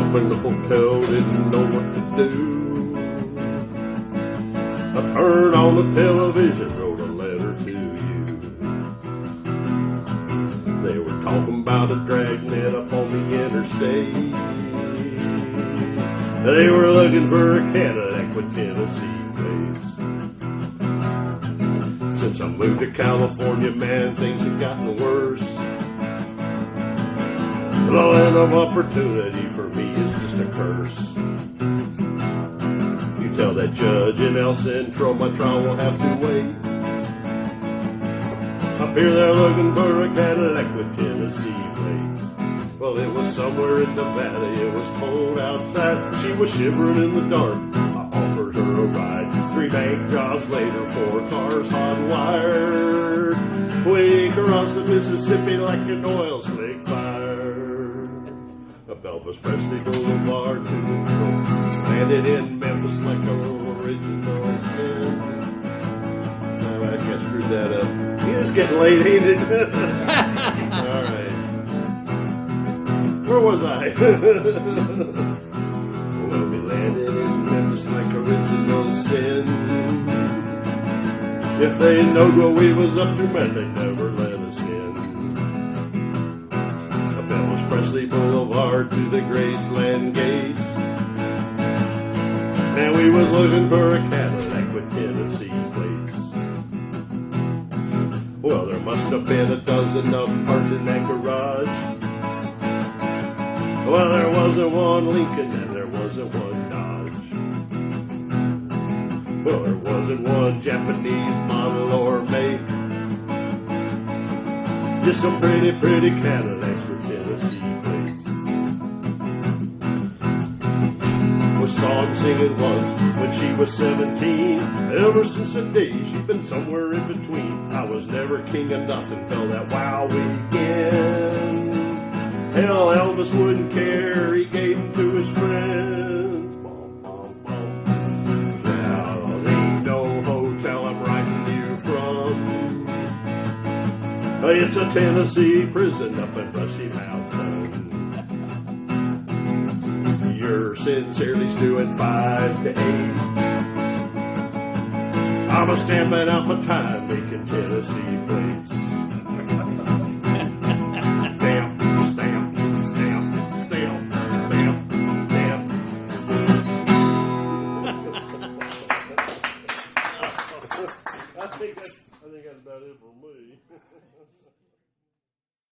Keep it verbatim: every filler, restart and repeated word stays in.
when the hotel didn't know what to do. I turned on the television, wrote a letter to you. They were talking about a dragnet up on the interstate. They were looking for a Cadillac with Tennessee plates. Since I moved to California, man, things have gotten worse. The land of opportunity for me is just a curse. You tell that judge in El Centro my trial will have to wait. Up here they're looking for a Cadillac with Tennessee plates. Well, it was somewhere in Nevada, it was cold outside. She was shivering in the dark, I offered her a ride. Three bank jobs later, four cars hot wired. Way across the Mississippi like an oil slick fire. Up Elvis Presley Boulevard to the road. Landed in Memphis like a original sin. Oh, I can't screw that up. It's getting late, ain't it? All right. Where was I? Well, we landed in Memphis like original sin. If they knowed what we was up to, man, they'd never let us in. Up Elvis Presley Boulevard to the Graceland gates. And we was looking for a Cadillac with Tennessee plates. Well, there must have been a dozen of them parked in that garage. Well, there wasn't one Lincoln and there wasn't one Dodge. Well, there wasn't one Japanese model or make. Just some pretty, pretty Cadillacs with Tennessee plates. We saw him singing once when she was seventeen. Ever since that day, she's been somewhere in between. I was never king of nothing till that wow weekend. Hell, Elvis wouldn't care, he gave them to his friends. Bom, bom, bom. Now, there ain't no hotel I'm writing you from. It's a Tennessee prison up in Brushy Mountain. You're sincerely doing five to eight. I'm a stamping out my time making Tennessee plates. I think that's, I think that's about it for me.